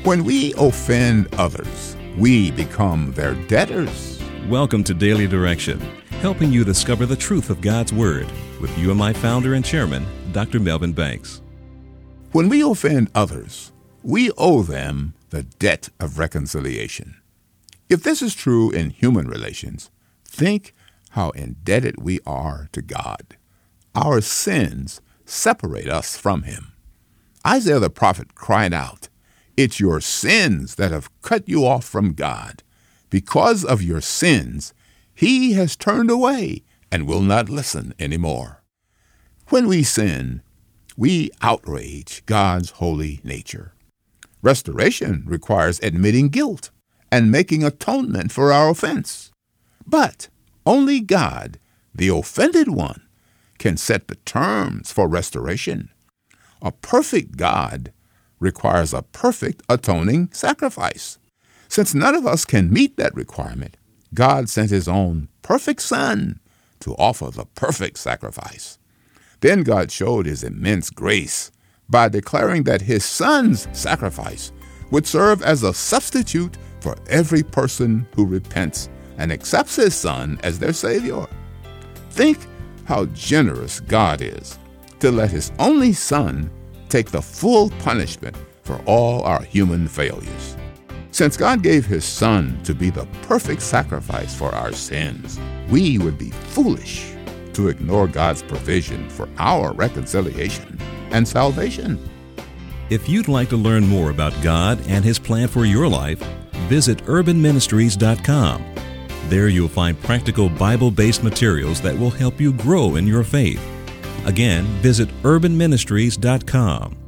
When we offend others, we become their debtors. Welcome to Daily Direction, helping you discover the truth of God's Word with UMI founder and chairman, Dr. Melvin Banks. When we offend others, we owe them the debt of reconciliation. If this is true in human relations, think how indebted we are to God. Our sins separate us from Him. Isaiah the prophet cried out, "It's your sins that have cut you off from God. Because of your sins, He has turned away and will not listen anymore." When we sin, we outrage God's holy nature. Restoration requires admitting guilt and making atonement for our offense. But only God, the offended one, can set the terms for restoration. A perfect God requires a perfect atoning sacrifice. Since none of us can meet that requirement, God sent His own perfect Son to offer the perfect sacrifice. Then God showed His immense grace by declaring that His Son's sacrifice would serve as a substitute for every person who repents and accepts His Son as their Savior. Think how generous God is to let His only Son take the full punishment for all our human failures. Since God gave His Son to be the perfect sacrifice for our sins, we would be foolish to ignore God's provision for our reconciliation and salvation. If you'd like to learn more about God and His plan for your life, visit urbanministries.com. There you'll find practical Bible-based materials that will help you grow in your faith. Again, visit urbanministries.com.